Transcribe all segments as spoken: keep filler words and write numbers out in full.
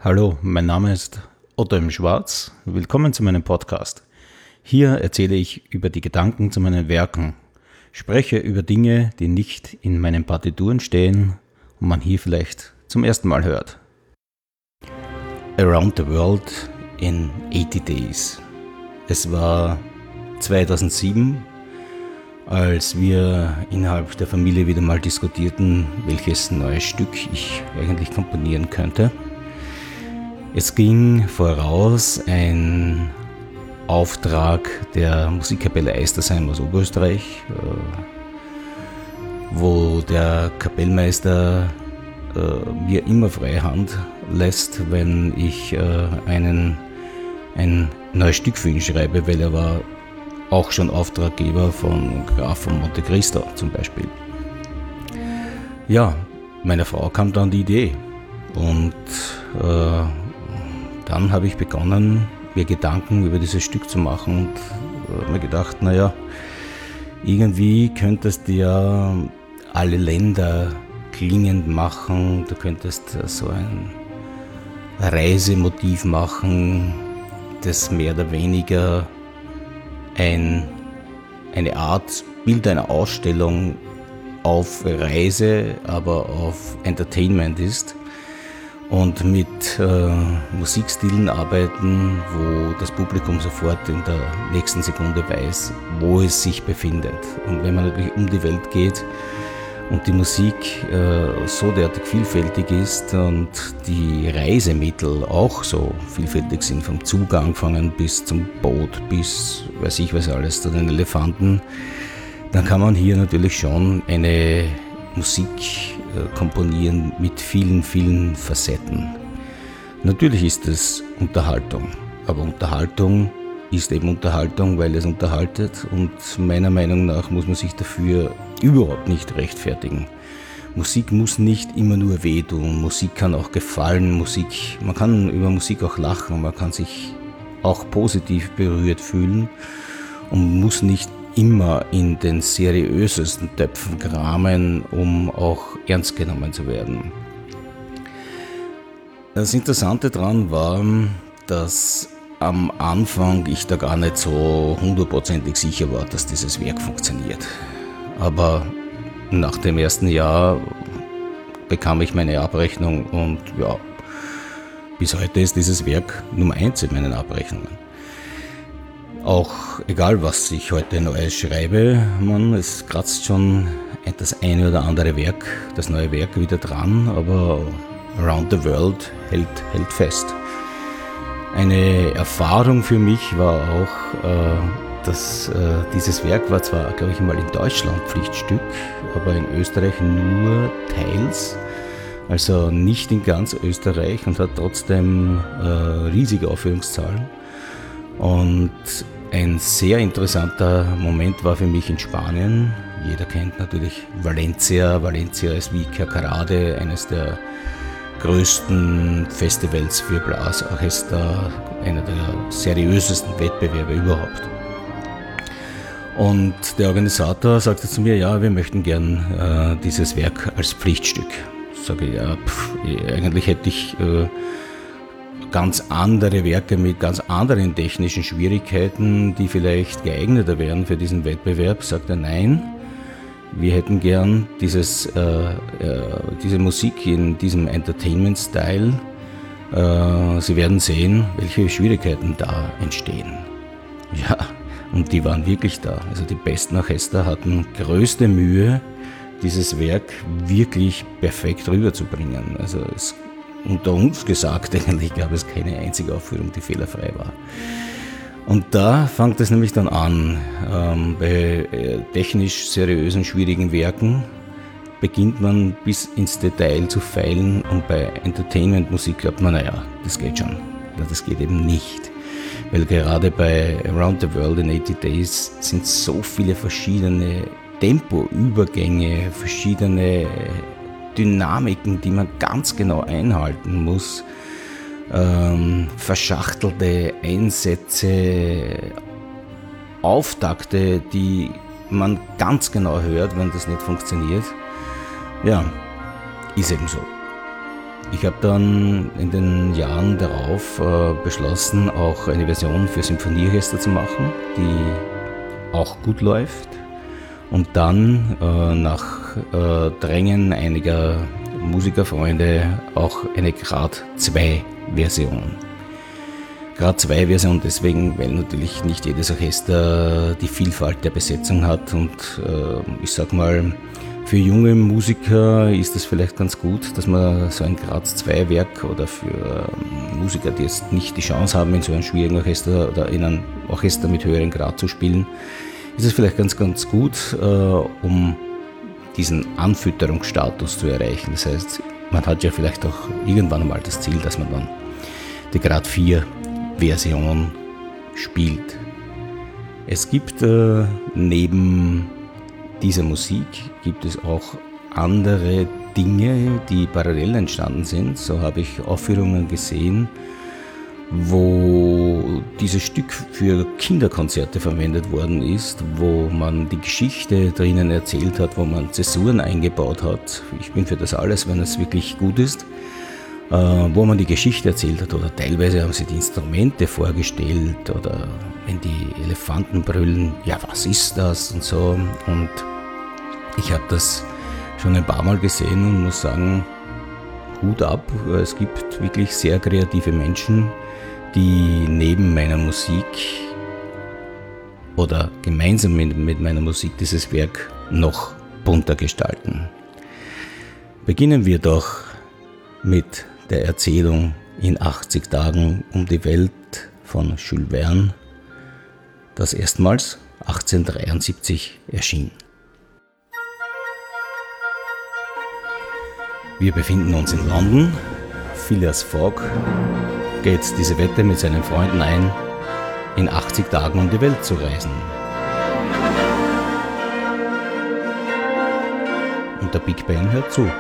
Hallo, mein Name ist Otto M. Schwarz. Willkommen zu meinem Podcast. Hier erzähle ich über die Gedanken zu meinen Werken, spreche über Dinge, die nicht in meinen Partituren stehen und man hier vielleicht zum ersten Mal hört. Around the World in eighty Days. Es war zweitausendsieben, als wir innerhalb der Familie wieder mal diskutierten, welches neue Stück ich eigentlich komponieren könnte. Es ging voraus ein Auftrag der Musikkapelle Eistersheim aus Oberösterreich, wo der Kapellmeister mir immer freie Hand lässt, wenn ich einen, ein neues Stück für ihn schreibe, weil er war auch schon Auftraggeber von Graf von Monte Cristo zum Beispiel. Ja, meiner Frau kam dann die Idee und äh, dann habe ich begonnen, mir Gedanken über dieses Stück zu machen und habe mir gedacht, naja, irgendwie könntest du ja alle Länder klingend machen, du könntest so ein Reisemotiv machen, das mehr oder weniger ein, eine Art Bild einer Ausstellung auf Reise, aber auf Entertainment ist. Und mit äh, Musikstilen arbeiten, wo das Publikum sofort in der nächsten Sekunde weiß, wo es sich befindet. Und wenn man natürlich um die Welt geht und die Musik äh, so derartig vielfältig ist und die Reisemittel auch so vielfältig sind, vom Zug angefangen bis zum Boot, bis weiß ich was alles, zu den Elefanten, dann kann man hier natürlich schon eine Musik äh, komponieren mit vielen, vielen Facetten. Natürlich ist es Unterhaltung, aber Unterhaltung ist eben Unterhaltung, weil es unterhaltet und meiner Meinung nach muss man sich dafür überhaupt nicht rechtfertigen. Musik muss nicht immer nur wehtun, Musik kann auch gefallen, Musik, man kann über Musik auch lachen, man kann sich auch positiv berührt fühlen und muss nicht immer in den seriösesten Töpfen kramen, um auch ernst genommen zu werden. Das Interessante daran war, dass am Anfang ich da gar nicht so hundertprozentig sicher war, dass dieses Werk funktioniert. Aber nach dem ersten Jahr bekam ich meine Abrechnung und ja, bis heute ist dieses Werk Nummer eins in meinen Abrechnungen. Auch egal, was ich heute Neues schreibe, man, es kratzt schon das eine oder andere Werk, das neue Werk wieder dran, aber Around the World hält, hält fest. Eine Erfahrung für mich war auch, äh, dass äh, dieses Werk war zwar, glaube ich, mal in Deutschland Pflichtstück, aber in Österreich nur teils, also nicht in ganz Österreich und hat trotzdem äh, riesige Aufführungszahlen. Und ein sehr interessanter Moment war für mich in Spanien. Jeder kennt natürlich Valencia. Valencia ist wie Cacarade, eines der größten Festivals für Blasorchester, einer der seriösesten Wettbewerbe überhaupt. Und der Organisator sagte zu mir, ja, wir möchten gern äh, dieses Werk als Pflichtstück. Sage ich, ja, pff, eigentlich hätte ich äh, ganz andere Werke mit ganz anderen technischen Schwierigkeiten, die vielleicht geeigneter wären für diesen Wettbewerb, sagt er nein. Wir hätten gern dieses, äh, äh, diese Musik in diesem Entertainment-Style. Äh, Sie werden sehen, welche Schwierigkeiten da entstehen. Ja, und die waren wirklich da. Also die besten Orchester hatten größte Mühe, dieses Werk wirklich perfekt rüberzubringen. Also es unter uns gesagt, eigentlich gab es keine einzige Aufführung, die fehlerfrei war. Und da fängt es nämlich dann an. Ähm, bei äh, technisch seriösen, schwierigen Werken beginnt man bis ins Detail zu feilen und bei Entertainment-Musik glaubt man, naja, das geht schon. Ja, das geht eben nicht. Weil gerade bei Around the World in eighty Days sind so viele verschiedene Tempoübergänge, verschiedene Dynamiken, die man ganz genau einhalten muss, ähm, verschachtelte Einsätze, Auftakte, die man ganz genau hört, wenn das nicht funktioniert. Ja, ist eben so. Ich habe dann in den Jahren darauf äh, beschlossen, auch eine Version für Symphonieorchester zu machen, die auch gut läuft. Und dann äh, nach äh, Drängen einiger Musikerfreunde auch eine Grad zwei Version. Grad zwei Version deswegen, weil natürlich nicht jedes Orchester die Vielfalt der Besetzung hat und äh, ich sag mal, für junge Musiker ist es vielleicht ganz gut, dass man so ein Grad zwei Werk oder für Musiker, die jetzt nicht die Chance haben, in so einem schwierigen Orchester oder in einem Orchester mit höherem Grad zu spielen, ist es vielleicht ganz, ganz gut, äh, um diesen Anfütterungsstatus zu erreichen. Das heißt, man hat ja vielleicht auch irgendwann einmal das Ziel, dass man dann die Grad vier Version spielt. Es gibt äh, neben dieser Musik gibt es auch andere Dinge, die parallel entstanden sind. So habe ich Aufführungen gesehen, wo dieses Stück für Kinderkonzerte verwendet worden ist, wo man die Geschichte drinnen erzählt hat, wo man Zäsuren eingebaut hat. Ich bin für das alles, wenn es wirklich gut ist. Äh, wo man die Geschichte erzählt hat oder teilweise haben sie die Instrumente vorgestellt oder wenn die Elefanten brüllen, ja, was ist das und so. Und ich habe das schon ein paar Mal gesehen und muss sagen, Hut ab. Es gibt wirklich sehr kreative Menschen, die neben meiner Musik oder gemeinsam mit, mit meiner Musik dieses Werk noch bunter gestalten. Beginnen wir doch mit der Erzählung in achtzig Tagen um die Welt von Jules Verne, das erstmals achtzehnhundertdreiundsiebzig erschien. Wir befinden uns in London. Phileas Fogg geht diese Wette mit seinen Freunden ein, in achtzig Tagen um die Welt zu reisen. Und der Big Ben hört zu.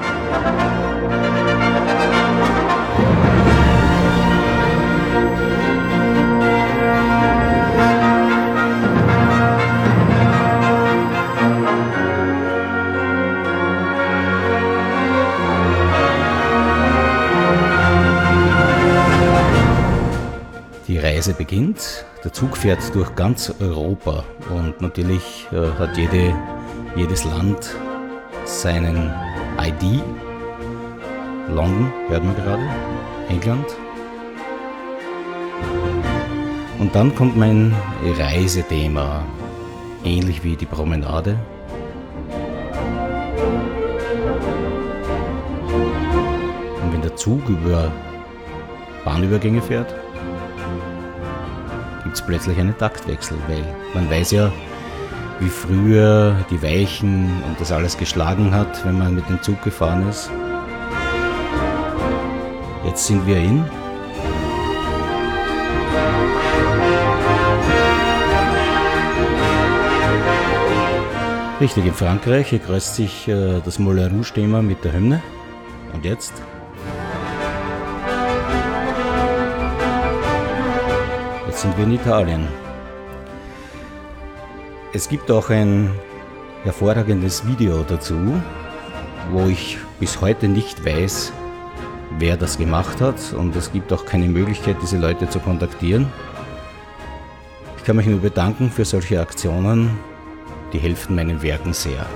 Die Reise beginnt, der Zug fährt durch ganz Europa und natürlich äh, hat jede, jedes Land seinen I D. London hört man gerade, England. Und dann kommt mein Reisethema, ähnlich wie die Promenade. Und wenn der Zug über Bahnübergänge fährt, gibt es plötzlich einen Taktwechsel, weil man weiß ja, wie früher die Weichen und das alles geschlagen hat, wenn man mit dem Zug gefahren ist. Jetzt sind wir in richtig in Frankreich. Hier kreuzt sich äh, das Moulin Rouge-Thema mit der Hymne. Und jetzt? Jetzt sind wir in Italien. Es gibt auch ein hervorragendes Video dazu, wo ich bis heute nicht weiß, wer das gemacht hat, und es gibt auch keine Möglichkeit, diese Leute zu kontaktieren. Ich kann mich nur bedanken für solche Aktionen, die helfen meinen Werken sehr.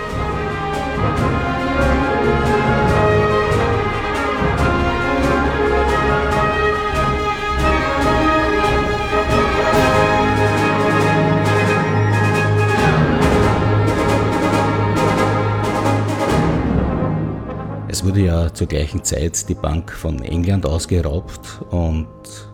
Es wurde ja zur gleichen Zeit die Bank von England ausgeraubt und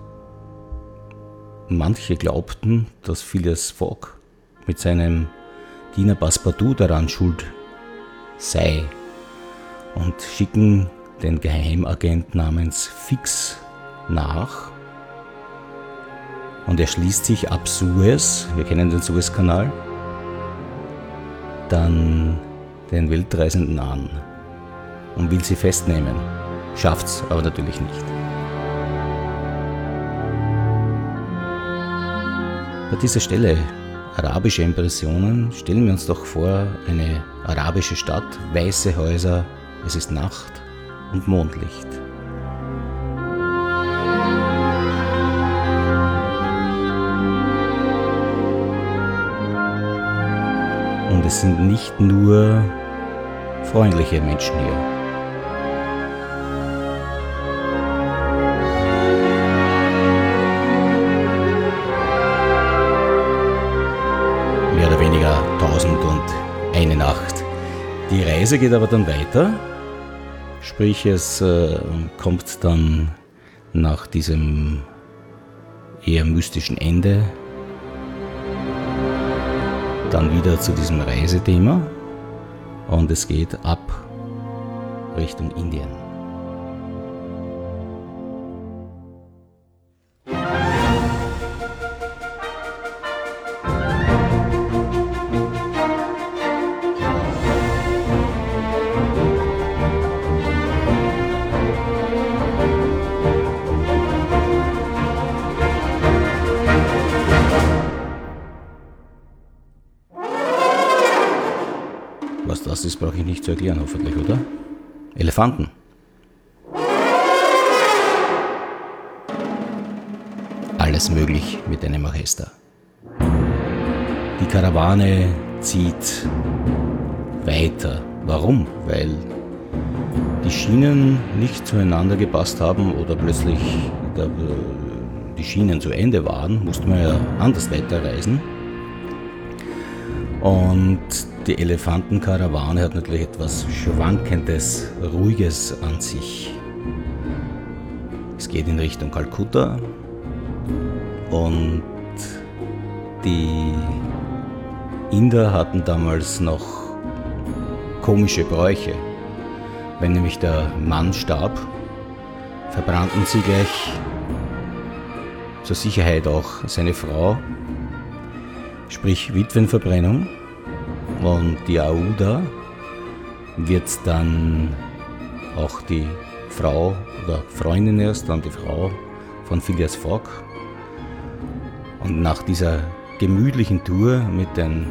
manche glaubten, dass Phileas Fogg mit seinem Diener Passepartout daran schuld sei und schicken den Geheimagent namens Fix nach und er schließt sich ab Suez, wir kennen den Suezkanal, dann den Weltreisenden an und will sie festnehmen. Schafft's aber natürlich nicht. Bei dieser Stelle arabische Impressionen, stellen wir uns doch vor, eine arabische Stadt, weiße Häuser, es ist Nacht und Mondlicht. Und es sind nicht nur freundliche Menschen hier. Mehr oder weniger tausend und eine Nacht. Die Reise geht aber dann weiter, sprich es äh, kommt dann nach diesem eher mystischen Ende dann wieder zu diesem Reisethema und es geht ab Richtung Indien. Was das ist, brauche ich nicht zu erklären, hoffentlich, oder? Elefanten. Alles möglich mit einem Orchester. Die Karawane zieht weiter. Warum? Weil die Schienen nicht zueinander gepasst haben oder plötzlich die Schienen zu Ende waren, musste man ja anders weiterreisen. Und die Elefantenkarawane hat natürlich etwas Schwankendes, Ruhiges an sich. Es geht in Richtung Kalkutta und die Inder hatten damals noch komische Bräuche. Wenn nämlich der Mann starb, verbrannten sie gleich zur Sicherheit auch seine Frau, sprich Witwenverbrennung. Und die Aouda wird dann auch die Frau oder Freundin erst, dann die Frau von Phileas Fogg. Und nach dieser gemütlichen Tour mit den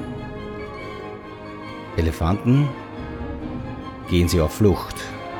Elefanten gehen sie auf Flucht.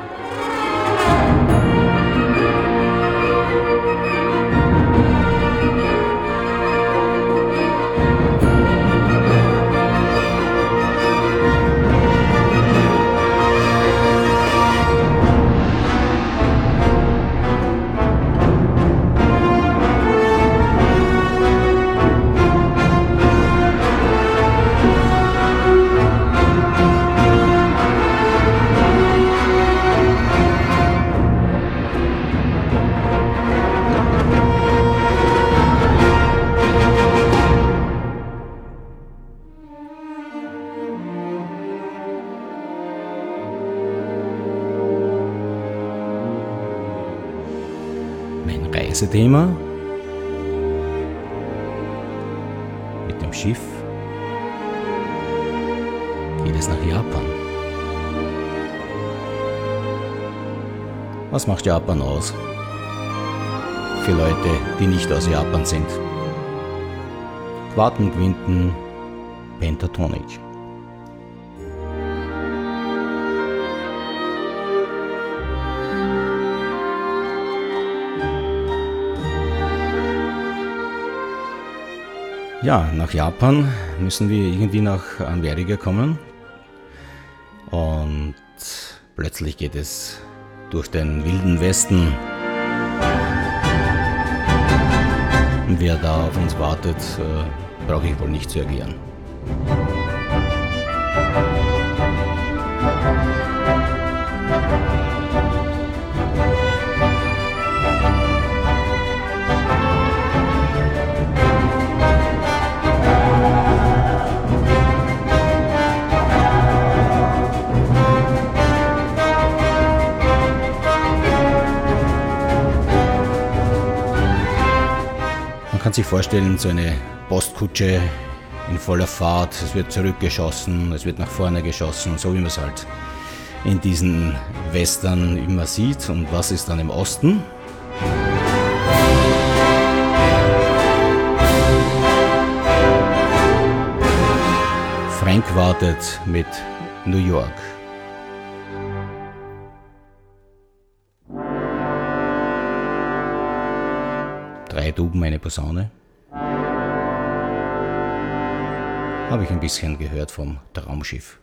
Mein Reisethema mit dem Schiff geht es nach Japan. Was macht Japan aus? Für Leute, die nicht aus Japan sind. Quartenquinten Pentatonic. Ja, nach Japan müssen wir irgendwie nach Amerika kommen und plötzlich geht es durch den wilden Westen. Und wer da auf uns wartet, äh, brauche ich wohl nicht zu erklären. Man kann sich vorstellen, so eine Postkutsche in voller Fahrt, es wird zurückgeschossen, es wird nach vorne geschossen, so wie man es halt in diesen Western immer sieht. Und was ist dann im Osten? Frank wartet mit New York. drei Tuben, eine Posaune. Habe ich ein bisschen gehört vom Traumschiff.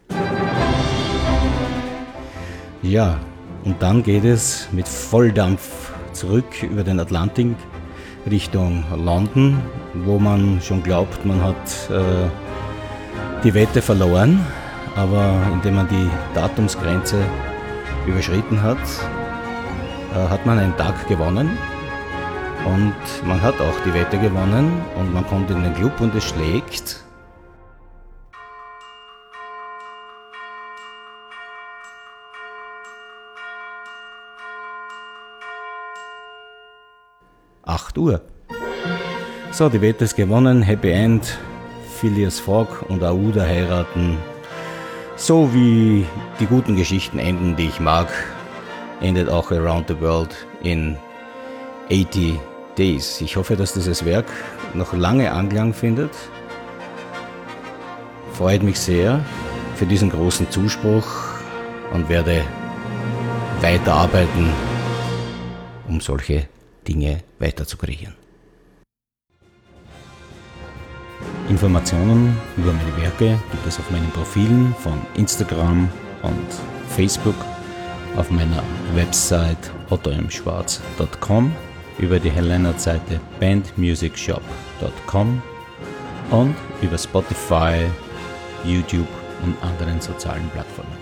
Ja, und dann geht es mit Volldampf zurück über den Atlantik Richtung London, wo man schon glaubt, man hat äh, die Wette verloren, aber indem man die Datumsgrenze überschritten hat, äh, hat man einen Tag gewonnen und man hat auch die Wette gewonnen und man kommt in den Club und es schlägt acht Uhr. So, die Wette ist gewonnen, Happy End, Phileas Fogg und Aouda heiraten. So wie die guten Geschichten enden, die ich mag, endet auch Around the World in achtzig Days. Ich hoffe, dass dieses Werk noch lange Anklang findet. Freut mich sehr für diesen großen Zuspruch und werde weiterarbeiten, um solche Dinge weiterzukriegen. Informationen über meine Werke gibt es auf meinen Profilen von Instagram und Facebook, auf meiner Website otto m schwarz punkt com, über die Helena-Seite band music shop punkt com und über Spotify, YouTube und anderen sozialen Plattformen.